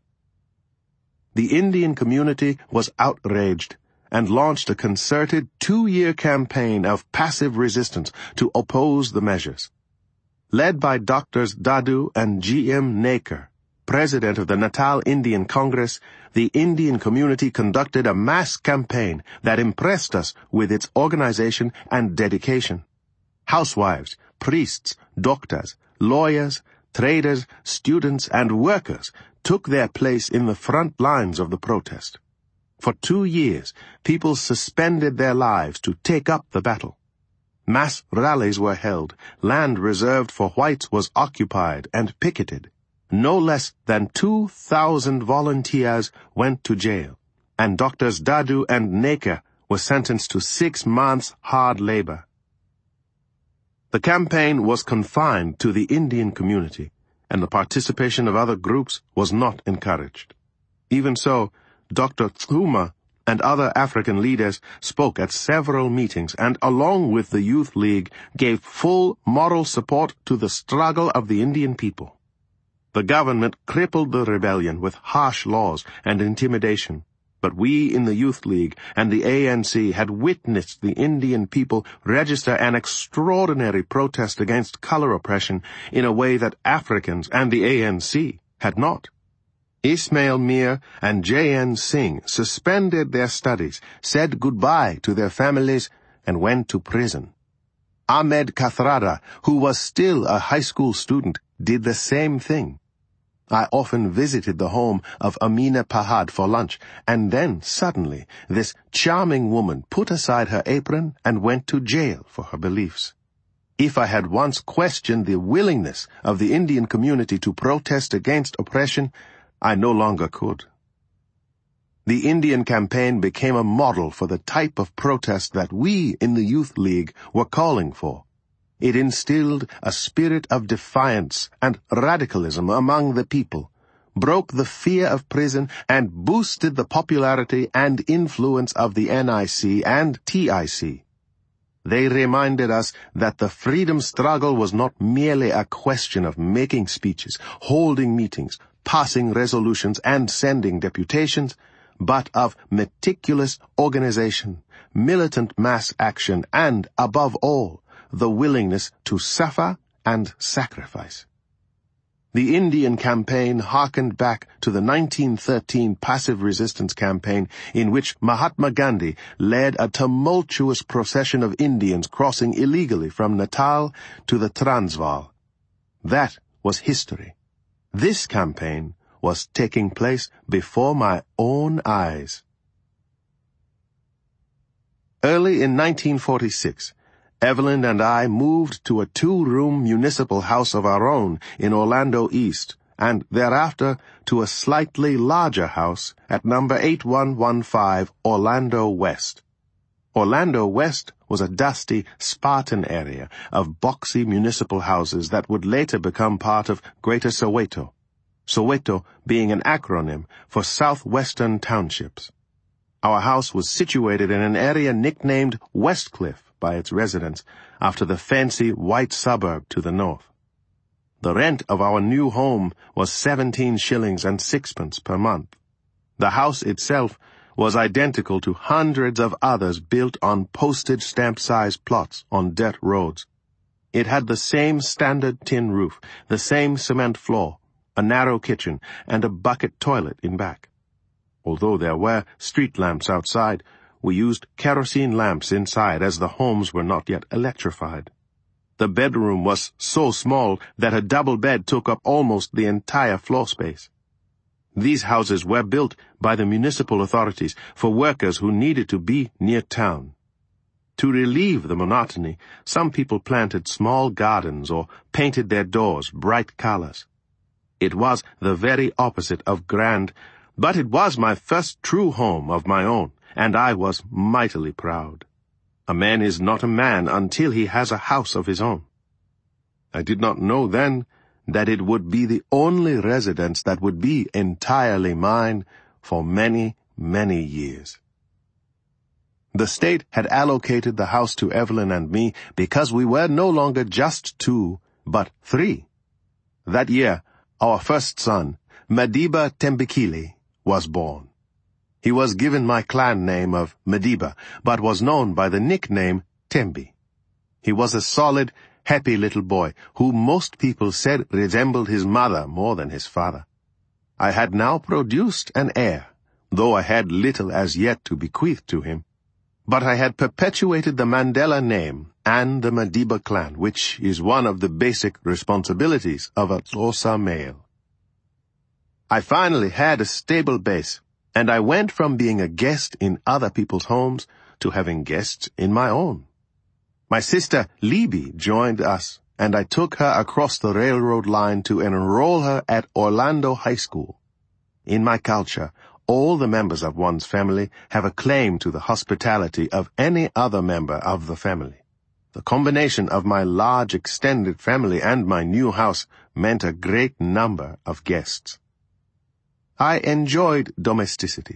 The Indian community was outraged and launched a concerted two-year campaign of passive resistance to oppose the measures. Led by Doctors Dadoo and G M Naker, president of the Natal Indian Congress, the Indian community conducted a mass campaign that impressed us with its organization and dedication. Housewives, priests, doctors, lawyers, traders, students, and workers took their place in the front lines of the protest. For two years, people suspended their lives to take up the battle. Mass rallies were held, land reserved for whites was occupied and picketed. No less than two thousand volunteers went to jail, and Doctors Dadoo and Naker were sentenced to six months hard labor. The campaign was confined to the Indian community, and the participation of other groups was not encouraged. Even so, Doctor Tsuma, and other African leaders spoke at several meetings and, along with the Youth League, gave full moral support to the struggle of the Indian people. The government crippled the rebellion with harsh laws and intimidation, but we in the Youth League and the A N C had witnessed the Indian people register an extraordinary protest against color oppression in a way that Africans and the A N C had not. Ismail Mir and J N Singh suspended their studies, said goodbye to their families, and went to prison. Ahmed Kathrada, who was still a high school student, did the same thing. I often visited the home of Amina Pahad for lunch, and then, suddenly, this charming woman put aside her apron and went to jail for her beliefs. If I had once questioned the willingness of the Indian community to protest against oppression, I no longer could. The Indian campaign became a model for the type of protest that we in the Youth League were calling for. It instilled a spirit of defiance and radicalism among the people, broke the fear of prison, and boosted the popularity and influence of the N I C and T I C. They reminded us that the freedom struggle was not merely a question of making speeches, holding meetings, passing resolutions, and sending deputations, but of meticulous organization, militant mass action, and, above all, the willingness to suffer and sacrifice. The Indian campaign harkened back to the nineteen thirteen passive resistance campaign in which Mahatma Gandhi led a tumultuous procession of Indians crossing illegally from Natal to the Transvaal. That was history. This campaign was taking place before my own eyes. Early in nineteen forty-six, Evelyn and I moved to a two-room municipal house of our own in Orlando East, and thereafter to a slightly larger house at number eighty-one fifteen Orlando West. Orlando West was a dusty, Spartan area of boxy municipal houses that would later become part of Greater Soweto, Soweto being an acronym for Southwestern Townships. Our house was situated in an area nicknamed Westcliff by its residents, after the fancy white suburb to the north. The rent of our new home was seventeen shillings and sixpence per month. The house itself was identical to hundreds of others built on postage stamp-size plots on dirt roads. It had the same standard tin roof, the same cement floor, a narrow kitchen, and a bucket toilet in back. Although there were street lamps outside, we used kerosene lamps inside as the homes were not yet electrified. The bedroom was so small that a double bed took up almost the entire floor space. These houses were built by the municipal authorities for workers who needed to be near town. To relieve the monotony, some people planted small gardens or painted their doors bright colors. It was the very opposite of grand, but it was my first true home of my own, and I was mightily proud. A man is not a man until he has a house of his own. I did not know then that it would be the only residence that would be entirely mine for many, many years. The state had allocated the house to Evelyn and me because we were no longer just two, but three. That year, our first son, Madiba Tembekile, was born. He was given my clan name of Madiba, but was known by the nickname Tembi. He was a solid, happy little boy, who most people said resembled his mother more than his father. I had now produced an heir, though I had little as yet to bequeath to him. But I had perpetuated the Mandela name and the Madiba clan, which is one of the basic responsibilities of a Xhosa male. I finally had a stable base, and I went from being a guest in other people's homes to having guests in my own. My sister Libby joined us, and I took her across the railroad line to enroll her at Orlando High School. In my culture, all the members of one's family have a claim to the hospitality of any other member of the family. The combination of my large extended family and my new house meant a great number of guests. I enjoyed domesticity.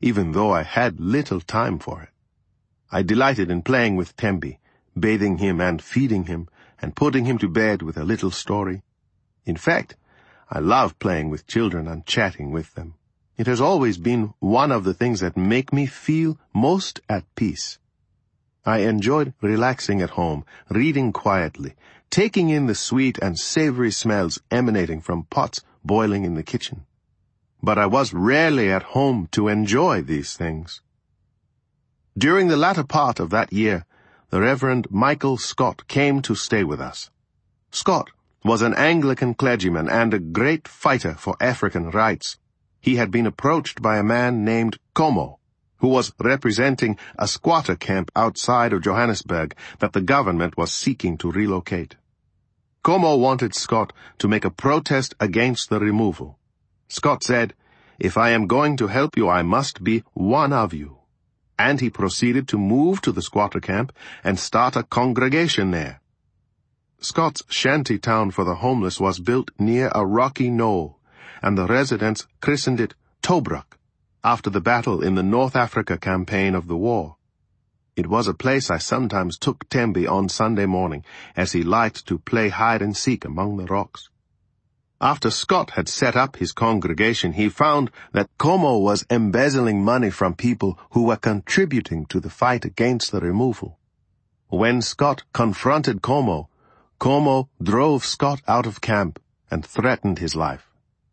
even though I had little time for it. I delighted in playing with Tembi, bathing him and feeding him, and putting him to bed with a little story. In fact, I love playing with children and chatting with them. It has always been one of the things that make me feel most at peace. I enjoyed relaxing at home, reading quietly, taking in the sweet and savory smells emanating from pots boiling in the kitchen. But I was rarely at home to enjoy these things. During the latter part of that year, the Reverend Michael Scott came to stay with us. Scott was an Anglican clergyman and a great fighter for African rights. He had been approached by a man named Como, who was representing a squatter camp outside of Johannesburg that the government was seeking to relocate. Como wanted Scott to make a protest against the removal. Scott said, "If I am going to help you, I must be one of you." And he proceeded to move to the squatter camp and start a congregation there. Scott's shanty town for the homeless was built near a rocky knoll, and the residents christened it Tobruk, after the battle in the North Africa campaign of the war. It was a place I sometimes took Tembi on Sunday morning, as he liked to play hide-and-seek among the rocks. After Scott had set up his congregation, he found that Como was embezzling money from people who were contributing to the fight against the removal. When Scott confronted Como, Como drove Scott out of camp and threatened his life.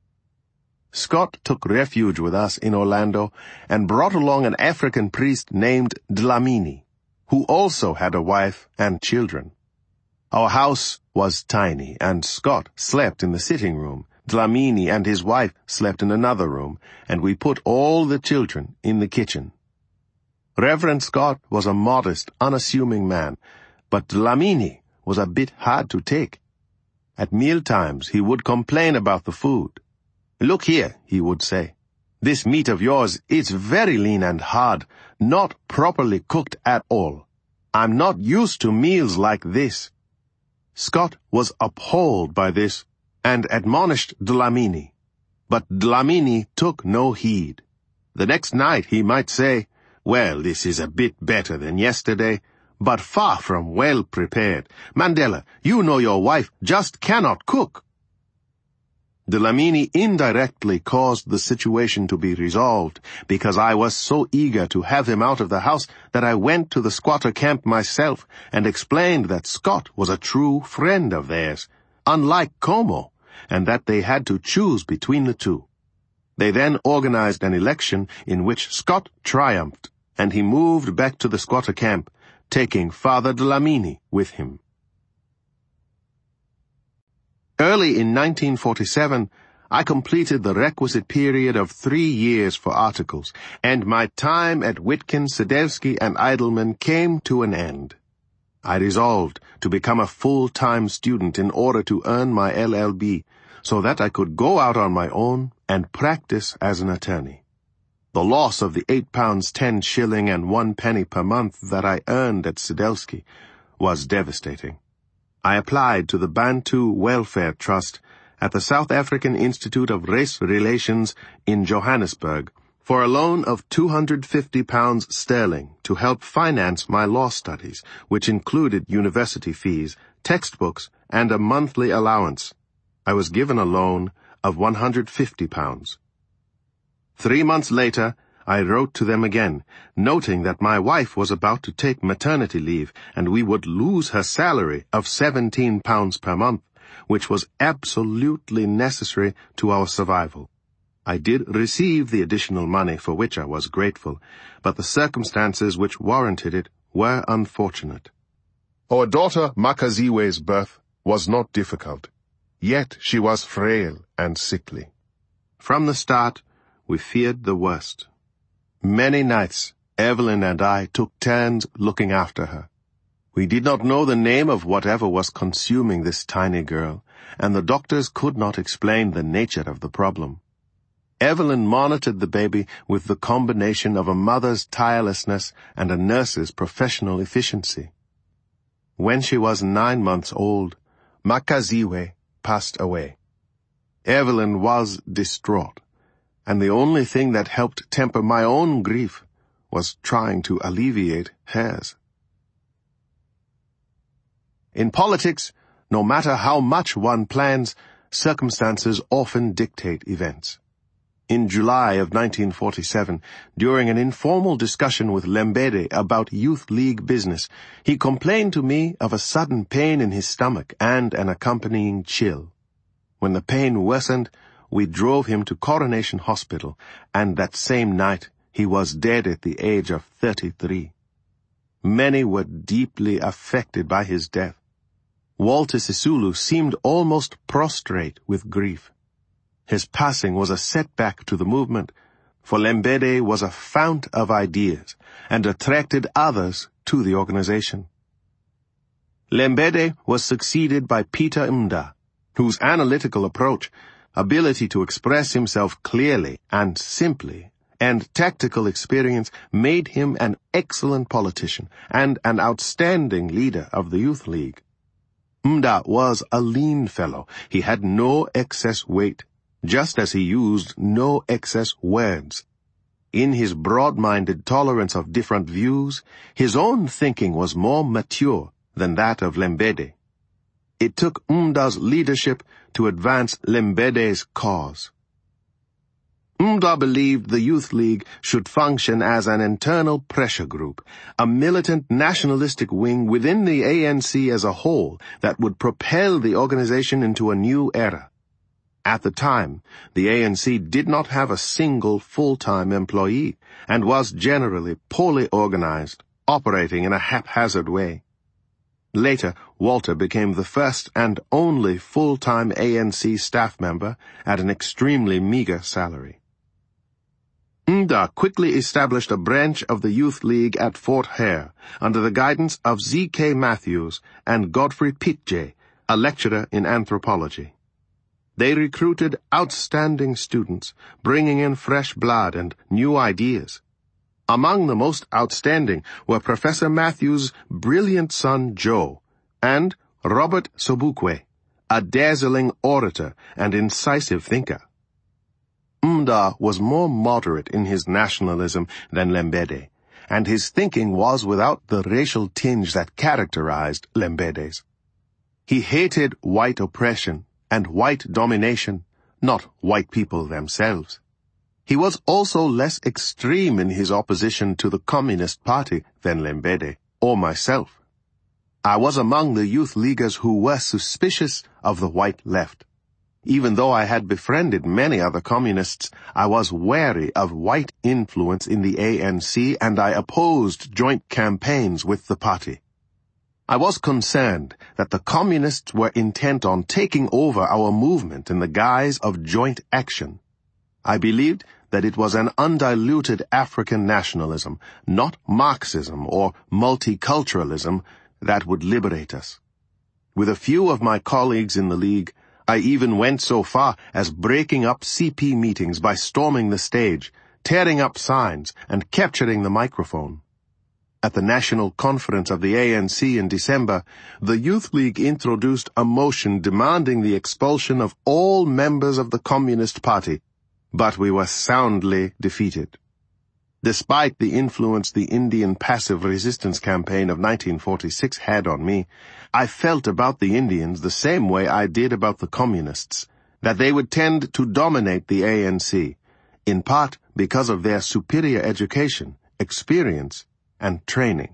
Scott took refuge with us in Orlando and brought along an African priest named Dlamini, who also had a wife and children. Our house was tiny, and Scott slept in the sitting room. Dlamini and his wife slept in another room, and we put all the children in the kitchen. Reverend Scott was a modest, unassuming man, but Dlamini was a bit hard to take. At mealtimes he would complain about the food. "Look here," he would say. "This meat of yours is very lean and hard, not properly cooked at all. I'm not used to meals like this." Scott was appalled by this and admonished Dlamini, but Dlamini took no heed. The next night he might say, "Well, this is a bit better than yesterday, but far from well prepared. Mandela, you know your wife just cannot cook." Dlamini indirectly caused the situation to be resolved, because I was so eager to have him out of the house that I went to the squatter camp myself and explained that Scott was a true friend of theirs, unlike Como, and that they had to choose between the two. They then organized an election in which Scott triumphed, and he moved back to the squatter camp, taking Father Dlamini with him. Early in nineteen forty-seven, I completed the requisite period of three years for articles, and my time at Witkin, Sadowski, and Eidelman came to an end. I resolved to become a full-time student in order to earn my L L B, so that I could go out on my own and practice as an attorney. The loss of the eight pounds ten shilling and one penny per month that I earned at Sadowski was devastating. I applied to the Bantu Welfare Trust at the South African Institute of Race Relations in Johannesburg for a loan of two hundred fifty pounds sterling to help finance my law studies, which included university fees, textbooks, and a monthly allowance. I was given a loan of one hundred fifty pounds. Three months later, I wrote to them again, noting that my wife was about to take maternity leave and we would lose her salary of seventeen pounds per month, which was absolutely necessary to our survival. I did receive the additional money for which I was grateful, but the circumstances which warranted it were unfortunate. Our daughter Makaziwe's birth was not difficult, yet she was frail and sickly. From the start, we feared the worst. Many nights, Evelyn and I took turns looking after her. We did not know the name of whatever was consuming this tiny girl, and the doctors could not explain the nature of the problem. Evelyn monitored the baby with the combination of a mother's tirelessness and a nurse's professional efficiency. When she was nine months old, Makaziwe passed away. Evelyn was distraught. and the only thing that helped temper my own grief was trying to alleviate hers. In politics, no matter how much one plans, circumstances often dictate events. In July of nineteen forty-seven, during an informal discussion with Lembede about Youth League business, he complained to me of a sudden pain in his stomach and an accompanying chill. When the pain worsened, we drove him to Coronation Hospital, and that same night he was dead at the age of thirty-three. Many were deeply affected by his death. Walter Sisulu seemed almost prostrate with grief. His passing was a setback to the movement, for Lembede was a fount of ideas and attracted others to the organization. Lembede was succeeded by Peter Mda, whose analytical approach, ability to express himself clearly and simply, and tactical experience made him an excellent politician and an outstanding leader of the Youth League. Mda was a lean fellow. He had no excess weight, just as he used no excess words. In his broad-minded tolerance of different views, his own thinking was more mature than that of Lembede. It took Mda's leadership to advance Lembede's cause. Mda believed the Youth League should function as an internal pressure group, a militant nationalistic wing within the A N C as a whole that would propel the organization into a new era. At the time, the A N C did not have a single full-time employee and was generally poorly organized, operating in a haphazard way. Later, Walter became the first and only full-time A N C staff member at an extremely meager salary. Mda quickly established a branch of the Youth League at Fort Hare under the guidance of Z K Matthews and Godfrey Pitje, a lecturer in anthropology. They recruited outstanding students, bringing in fresh blood and new ideas. Among the most outstanding were Professor Matthews' brilliant son Joe and Robert Sobukwe, a dazzling orator and incisive thinker. Mda was more moderate in his nationalism than Lembede, and his thinking was without the racial tinge that characterized Lembede's. He hated white oppression and white domination, not white people themselves. He was also less extreme in his opposition to the Communist Party than Lembede or myself. I was among the Youth Leaguers who were suspicious of the white left. Even though I had befriended many other communists, I was wary of white influence in the A N C, and I opposed joint campaigns with the party. I was concerned that the communists were intent on taking over our movement in the guise of joint action. I believed that it was an undiluted African nationalism, not Marxism or multiculturalism, that would liberate us. With a few of my colleagues in the League, I even went so far as breaking up C P meetings by storming the stage, tearing up signs, and capturing the microphone. At the National Conference of the A N C in December, the Youth League introduced a motion demanding the expulsion of all members of the Communist Party, but we were soundly defeated. Despite the influence the Indian Passive Resistance Campaign of nineteen forty-six had on me, I felt about the Indians the same way I did about the Communists, that they would tend to dominate the A N C, in part because of their superior education, experience, and training.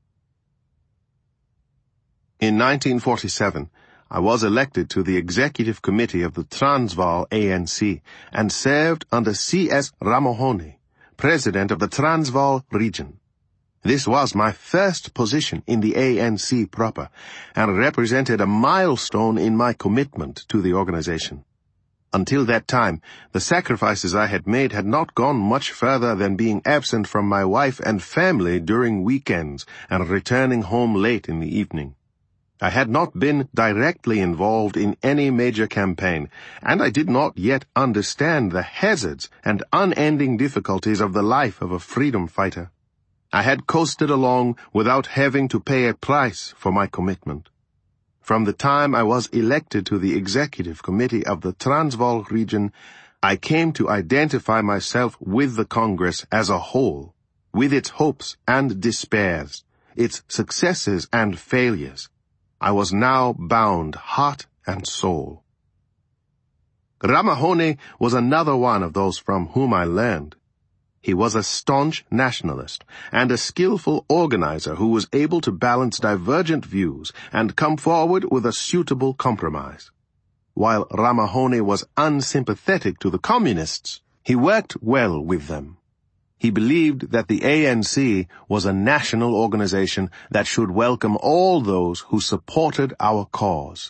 In nineteen forty-seven, I was elected to the Executive Committee of the Transvaal A N C and served under C S Ramohoni, President of the Transvaal region. This was my first position in the A N C proper, and represented a milestone in my commitment to the organization. Until that time, the sacrifices I had made had not gone much further than being absent from my wife and family during weekends and returning home late in the evening. I had not been directly involved in any major campaign, and I did not yet understand the hazards and unending difficulties of the life of a freedom fighter. I had coasted along without having to pay a price for my commitment. From the time I was elected to the Executive Committee of the Transvaal region, I came to identify myself with the Congress as a whole, with its hopes and despairs, its successes and failures. I was now bound heart and soul. Ramahone was another one of those from whom I learned. He was a staunch nationalist and a skillful organizer who was able to balance divergent views and come forward with a suitable compromise. While Ramahone was unsympathetic to the communists, he worked well with them. He believed that the A N C was a national organization that should welcome all those who supported our cause.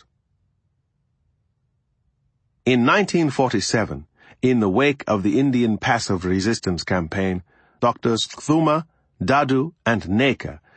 In nineteen forty-seven, in the wake of the Indian Passive Resistance Campaign, Doctors Kthuma, Dadu, and Neka